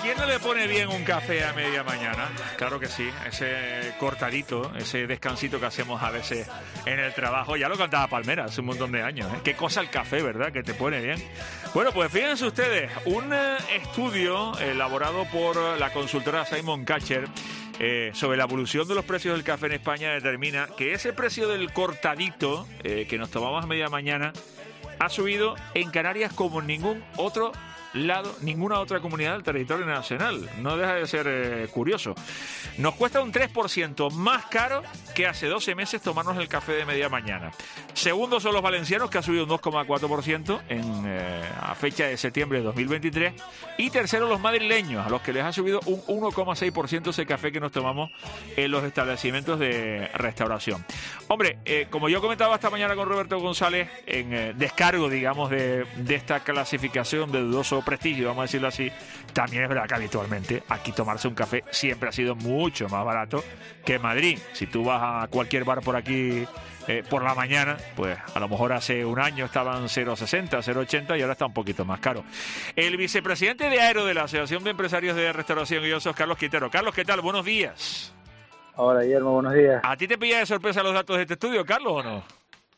quién no le pone bien un café a media mañana? Claro que sí, ese cortadito, ese descansito que hacemos a veces en el trabajo. Ya lo cantaba Palmera hace un montón de años, ¿eh? Qué cosa el café, ¿verdad? Que te pone bien. Bueno, pues fíjense ustedes, un estudio elaborado por la consultora Simon Kucher sobre la evolución de los precios del café en España determina que ese precio del cortadito que nos tomamos a media mañana ha subido en Canarias como en ningún otro lado, ninguna otra comunidad del territorio nacional. No deja de ser curioso. Nos cuesta un 3% más caro que hace 12 meses tomarnos el café de media mañana. Segundo son los valencianos, que ha subido un 2,4% a fecha de septiembre de 2023. Y tercero los madrileños, a los que les ha subido un 1,6% ese café que nos tomamos en los establecimientos de restauración. Hombre, como yo comentaba esta mañana con Roberto González, en descargo, digamos, de esta clasificación de dudoso prestigio, vamos a decirlo así, también es verdad que habitualmente aquí tomarse un café siempre ha sido mucho más barato que en Madrid. Si tú vas a cualquier bar por aquí por la mañana, pues a lo mejor hace un año estaban 0,60, 0,80 y ahora está un poquito más caro. El vicepresidente de Aero de la Asociación de Empresarios de Restauración y Osos, Carlos Quintero. Carlos, ¿qué tal? Buenos días. Hola, Guillermo, buenos días. ¿A ti te pilla de sorpresa los datos de este estudio, Carlos, o no?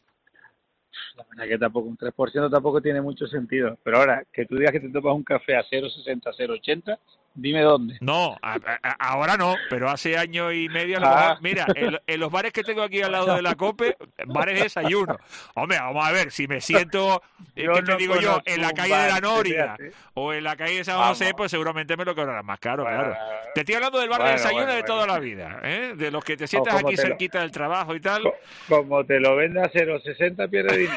La verdad que tampoco, un 3% tampoco tiene mucho sentido. Pero ahora, que tú digas que te tomas un café a 0,60, 0,80, dime dónde. No, ahora no, pero hace año y medio a lo mejor. Mira, en los bares que tengo aquí al lado de la COPE, bares de desayuno. Hombre, vamos a ver, si me siento, ¿qué te digo yo? En la calle de la Noria o en la calle de San José, pues seguramente me lo cobrarán más caro, claro. Te estoy hablando del bar de desayuno de toda la vida, ¿eh? De los que te sientas aquí cerquita del trabajo y tal. Como te lo venda a 0,60, pierde dinero.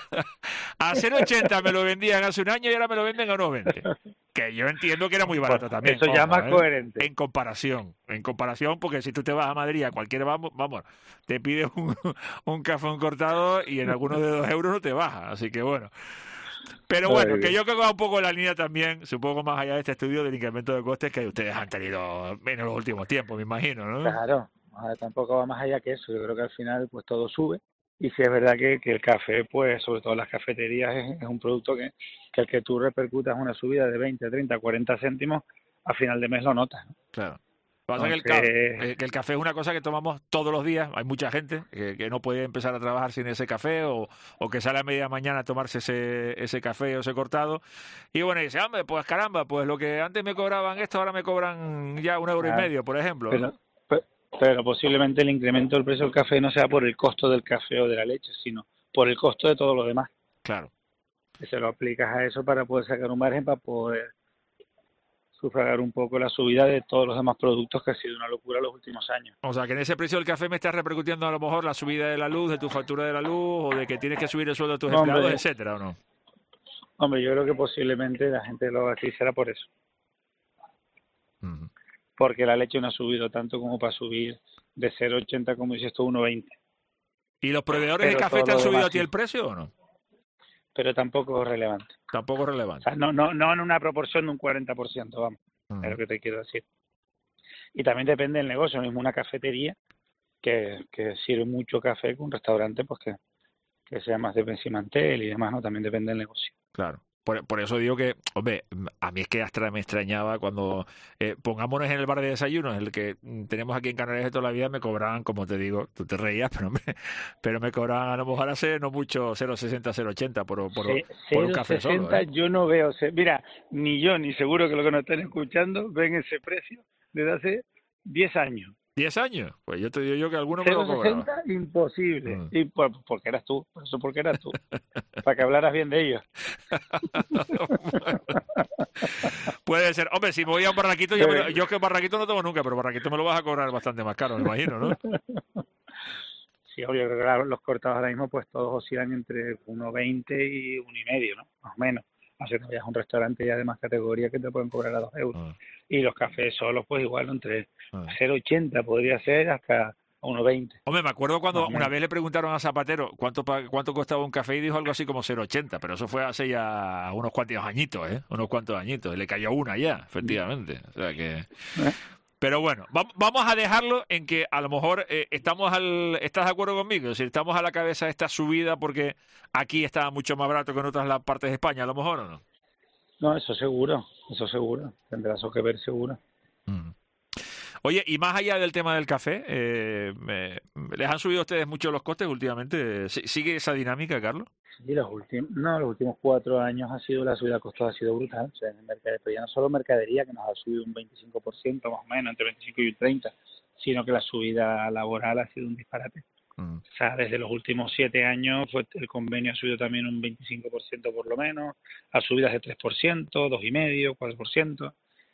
A 0,80 me lo vendían hace un año y ahora me lo venden a 1,20. Que yo entiendo que era muy barato también. Eso ya más coherente. En comparación, porque si tú te vas a Madrid a cualquier, vamos, te pides un café cortado y en algunos de 2 euros no te baja, así que bueno. Pero bueno, que yo creo que va un poco en la línea también, supongo más allá de este estudio del incremento de costes que ustedes han tenido en los últimos tiempos, me imagino, ¿no? Claro, tampoco va más allá que eso. Yo creo que al final pues todo sube. Y sí es verdad que el café, pues sobre todo las cafeterías, es un producto que el que tú repercutas una subida de 20, 30, 40 céntimos, a final de mes lo notas, ¿no? Claro. Pasa que el café es una cosa que tomamos todos los días. Hay mucha gente que no puede empezar a trabajar sin ese café o que sale a media mañana a tomarse ese café o ese cortado. Y bueno, dice, hombre, pues caramba, pues lo que antes me cobraban esto, ahora me cobran ya 1,50 €, por ejemplo. Pero posiblemente el incremento del precio del café no sea por el costo del café o de la leche, sino por el costo de todo lo demás. Claro. Que se lo aplicas a eso para poder sacar un margen, para poder sufragar un poco la subida de todos los demás productos, que ha sido una locura los últimos años. O sea, que en ese precio del café me está repercutiendo a lo mejor la subida de la luz, de tu factura de la luz, o de que tienes que subir el sueldo de tus empleados, etcétera, ¿o no? Hombre, yo creo que posiblemente la gente lo así será por eso. Porque la leche no ha subido tanto como para subir de 0,80, como dices tú, 1,20. ¿Y los proveedores de café te han subido a ti el precio o no? Pero tampoco es relevante. Tampoco es relevante. O sea, no en una proporción de un 40%, vamos, es lo que te quiero decir. Y también depende del negocio, mismo una cafetería que sirve mucho café, con un restaurante pues que sea más de pensimantel y demás, ¿no? También depende del negocio. Claro. Por eso digo que, hombre, a mí es que hasta me extrañaba cuando, pongámonos en el bar de desayuno, el que tenemos aquí en Canarias de toda la vida, me cobraban, como te digo, tú te reías, pero me cobraban a lo mejor hace no mucho 0,60, 0,80 por un café solo. 0,60 yo no veo, mira, ni yo, ni seguro que los que nos estén escuchando ven ese precio desde hace 10 años. ¿10 años? Pues yo te digo yo que alguno me lo cobraba. 0,60, imposible. Y porque eras tú, porque eras tú. Para que hablaras bien de ellos. Puede ser. Hombre, si me voy a un barraquito, yo que barraquito no tengo nunca, pero barraquito me lo vas a cobrar bastante más caro, me imagino, ¿no? Sí, obvio, creo que los cortados ahora mismo pues todos oscilan entre 1,20 y 1,5, ¿no? Más o menos. Así que vayas a un restaurante ya de más categoría que te pueden cobrar a 2 euros. Y los cafés solos, pues igual, entre 0,80 podría ser hasta 1,20. Hombre, me acuerdo cuando una vez le preguntaron a Zapatero cuánto costaba un café y dijo algo así como 0,80, pero eso fue hace ya unos cuantos añitos, Unos cuantos añitos. Y le cayó una ya, efectivamente. O sea que... Pero bueno, vamos a dejarlo en que a lo mejor ¿estás de acuerdo conmigo? Es decir, estamos a la cabeza de esta subida porque aquí está mucho más barato que en otras partes de España, a lo mejor, ¿o no? No, eso seguro. Eso seguro, tendrá eso que ver seguro. Mm. Oye, y más allá del tema del café, ¿les han subido a ustedes mucho los costes últimamente? ¿Sigue esa dinámica, Carlos? Sí, los últimos 4 años ha sido la subida de costos ha sido brutal. O sea, en el mercado, pero ya no solo mercadería, que nos ha subido un 25% más o menos, entre 25 y un 30, sino que la subida laboral ha sido un disparate. O sea, desde los últimos 7 años el convenio ha subido también un 25% por lo menos, a subidas de 3%, 2,5%, 4%,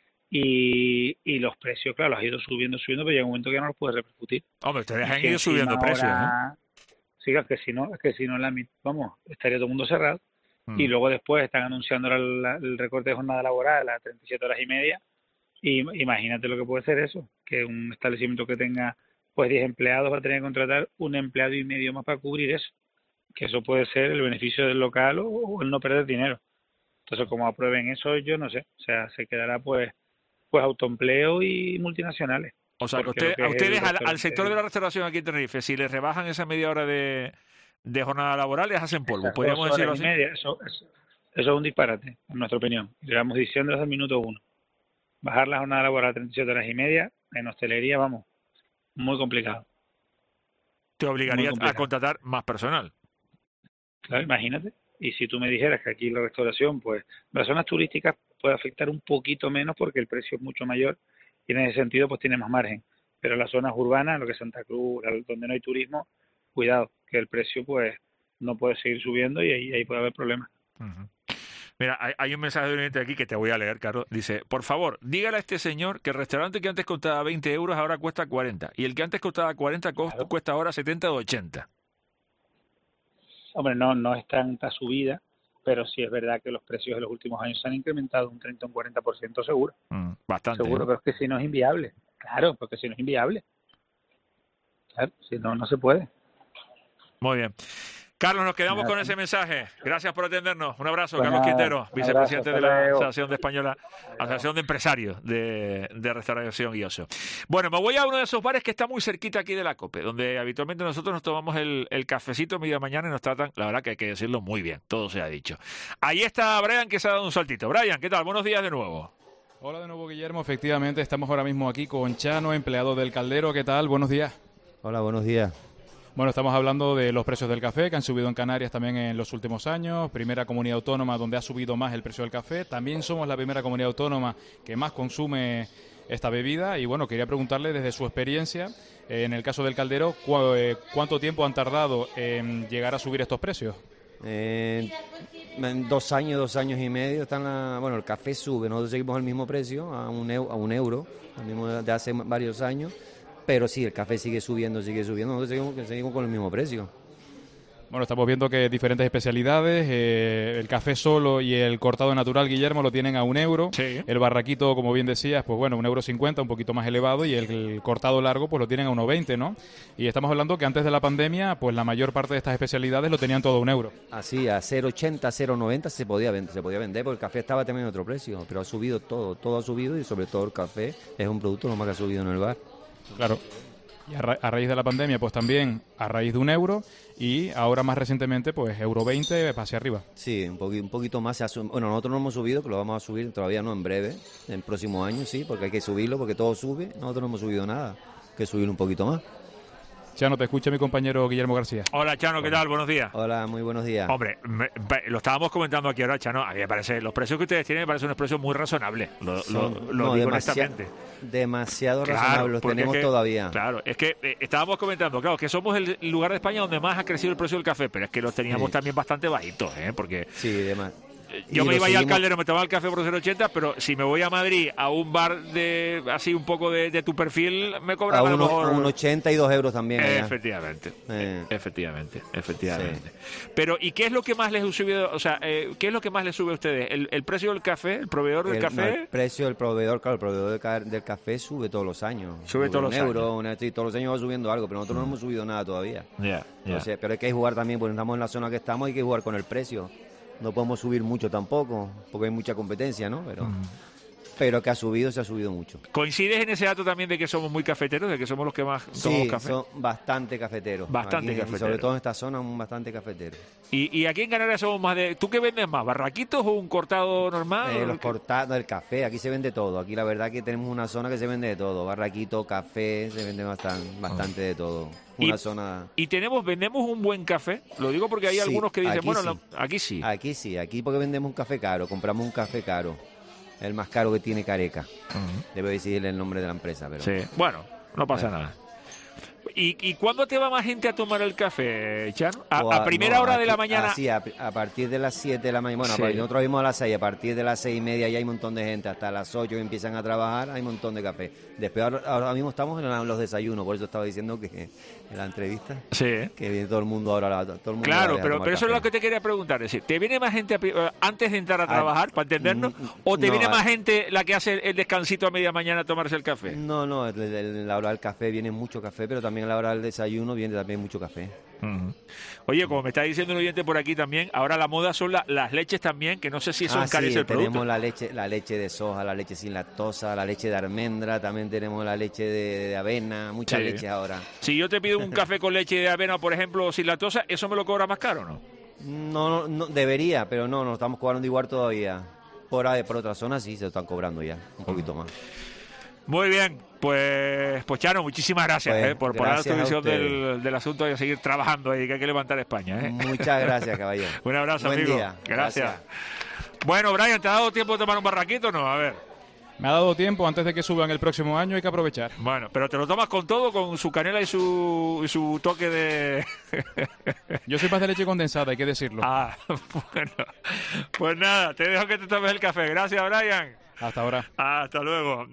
y los precios, claro, los ha ido subiendo, pero llega un momento que ya no los puede repercutir. Hombre, ustedes Y han si ido subiendo encima precios, ahora, sí, es que si no, vamos, estaría todo el mundo cerrado. Y luego después están anunciando el recorte de jornada laboral a 37 horas y media. Y imagínate lo que puede ser eso, que un establecimiento que tenga pues 10 empleados va a tener que contratar un empleado y medio más para cubrir eso. Que eso puede ser el beneficio del local o el no perder dinero. Entonces, como aprueben eso, yo no sé. O sea, se quedará pues autoempleo y multinacionales. O sea, que a ustedes, al sector de la restauración aquí en Tenerife, si les rebajan esa media hora de jornada laboral, les hacen polvo. ¿Podríamos decirlo así? Eso es un disparate, en nuestra opinión. Llevamos diciendo desde el minuto 1. Bajar la jornada laboral a 37 horas y media, en hostelería, vamos, muy complicado. Te obligaría a contratar más personal. Claro, imagínate. Y si tú me dijeras que aquí la restauración, pues, las zonas turísticas puede afectar un poquito menos porque el precio es mucho mayor y en ese sentido pues tiene más margen. Pero las zonas urbanas, lo que es Santa Cruz, donde no hay turismo, cuidado, que el precio pues no puede seguir subiendo y ahí puede haber problemas. Uh-huh. Mira, hay un mensaje de un oyente aquí que te voy a leer, Carlos. Dice, por favor, dígale a este señor que el restaurante que antes costaba 20 euros ahora cuesta 40. Y el que antes costaba 40 cuesta ahora 70 o 80. Hombre, no es tanta subida, pero sí es verdad que los precios de los últimos años se han incrementado un 30 o un 40% seguro. Bastante. Seguro, pero es que si no es inviable. Claro, porque si no es inviable. Claro, si no, no se puede. Muy bien. Carlos, nos quedamos con ese mensaje. Gracias por atendernos. Un abrazo, Carlos Quintero, vicepresidente de la Asociación Asociación de Empresarios de Restauración y Ocio. Bueno, me voy a uno de esos bares que está muy cerquita aquí de la COPE, donde habitualmente nosotros nos tomamos el cafecito media mañana y nos tratan, la verdad que hay que decirlo muy bien, todo se ha dicho. Ahí está Brian, que se ha dado un saltito. Brian, ¿qué tal? Buenos días de nuevo. Hola de nuevo, Guillermo. Efectivamente, estamos ahora mismo aquí con Chano, empleado del Caldero. ¿Qué tal? Buenos días. Hola, buenos días. Bueno, estamos hablando de los precios del café, que han subido en Canarias también en los últimos años. Primera comunidad autónoma donde ha subido más el precio del café. También somos la primera comunidad autónoma que más consume esta bebida. Y bueno, quería preguntarle desde su experiencia, en el caso del Caldero, ¿cuánto tiempo han tardado en llegar a subir estos precios? En 2 años, 2 años y medio. Bueno, el café sube, nosotros seguimos al mismo precio, a un euro, al mismo de hace varios años. Pero sí, el café sigue subiendo, nosotros seguimos con el mismo precio. Bueno, estamos viendo que diferentes especialidades, el café solo y el cortado natural, Guillermo, lo tienen a €1. Sí. El barraquito, como bien decías, pues bueno, €1.50, un poquito más elevado, y el cortado largo, pues lo tienen a €1.20, ¿no? Y estamos hablando que antes de la pandemia, pues la mayor parte de estas especialidades lo tenían todo a €1. Así, a 0,80, 0,90 se podía vender, porque el café estaba también en otro precio, pero ha subido todo ha subido, y sobre todo el café es un producto lo más que ha subido en el bar. Claro. Y a raíz de la pandemia, pues también a raíz de €1, y ahora más recientemente, pues €1.20 hacia arriba. Sí, un poquito más. Bueno, nosotros no hemos subido, que lo vamos a subir todavía no, en breve, el próximo año sí, porque hay que subirlo, porque todo sube. Nosotros no hemos subido nada, hay que subir un poquito más. Chano, te escucha mi compañero Guillermo García. Hola, Chano, ¿qué tal? Buenos días. Hola, muy buenos días. Hombre, lo estábamos comentando aquí ahora, Chano. A mí me parece, los precios que ustedes tienen me parecen unos precios muy razonables. Lo digo honestamente. Demasiado razonables los tenemos todavía. Claro, es que estábamos comentando, claro, que somos el lugar de España donde más ha crecido el precio del café, pero es que los teníamos también bastante bajitos, porque... Sí, demás. Yo me iba al Caldero, me tomaba el café por 0,80, pero si me voy a Madrid a un bar de así un poco de tu perfil, me cobran a lo mejor... A un 82 euros también. Efectivamente. Sí. Pero, ¿y qué es lo que más les ha subido? O sea, ¿qué es lo que más les sube a ustedes? ¿El precio del café? ¿El proveedor del café? El precio del proveedor, claro, el proveedor del café sube todos los años. Sube todos los años. Todos los años va subiendo algo, pero nosotros no hemos subido nada todavía. Yeah. Pero hay que jugar también, porque estamos en la zona que estamos, hay que jugar con el precio. No podemos subir mucho tampoco, porque hay mucha competencia, ¿no? Pero pero que se ha subido mucho. ¿Coincides en ese dato también de que somos muy cafeteros, de que somos los que más tomamos café? Son bastante cafeteros. Bastante Aquí, cafeteros. sobre todo en esta zona, bastante cafeteros. Y aquí en Canarias somos más de... ¿Tú qué vendes más? ¿Barraquitos o un cortado normal? Los cortados, el café, aquí se vende todo. Aquí la verdad que tenemos una zona que se vende de todo. Barraquito, café, se vende bastante de todo. Una zona... ¿Y vendemos un buen café? Lo digo porque hay algunos que dicen, aquí sí. Aquí sí, aquí porque vendemos un café caro, compramos un café caro. El más caro que tiene Careca. Debo decirle el nombre de la empresa, pero... Sí, bueno, no pasa nada. ¿Y cuándo te va más gente a tomar el café, Chano? ¿A primera hora de la mañana? Sí, a partir de las 7 de la mañana. Bueno, Sí. nosotros vimos a las 6, a partir de las 6:30 ya hay un montón de gente. Hasta las 8 que empiezan a trabajar, hay un montón de café. Después, ahora mismo estamos en los desayunos, por eso estaba diciendo que en la entrevista, Sí. que viene todo el mundo ahora. Todo el mundo Claro, ahora a pero tomar eso es café. lo que te quería preguntar. Es decir, ¿te viene más gente antes de entrar a trabajar, para entendernos? ¿O te no, viene más gente la que hace el descansito a media mañana a tomarse el café? No, la hora del café viene mucho café, pero también a la hora del desayuno viene también mucho café. Oye, como me está diciendo un oyente por aquí también, ahora la moda son las leches también, que no sé si eso encarece el producto. Tenemos la leche de soja, la leche sin lactosa, la leche de almendra, también tenemos la leche de avena, muchas leches ahora. Si yo te pido un café con leche de avena, por ejemplo, sin lactosa, ¿eso me lo cobra más caro o no? No, debería, pero no, nos estamos cobrando igual todavía. Por otras zonas sí se lo están cobrando ya, un poquito más. Muy bien, pues Chano, muchísimas gracias por dar tu visión del asunto y a seguir trabajando ahí, que hay que levantar España. Muchas gracias, caballero. Un abrazo, Buen amigo. día. Gracias. Bueno, Brian, ¿te ha dado tiempo de tomar un barraquito o no? A ver. Me ha dado tiempo, antes de que suban el próximo año hay que aprovechar. Bueno, pero te lo tomas con todo, con su canela y su toque de... Yo soy más de leche condensada, hay que decirlo. Bueno. Pues nada, te dejo que te tomes el café. Gracias, Brian. Hasta ahora. Hasta luego.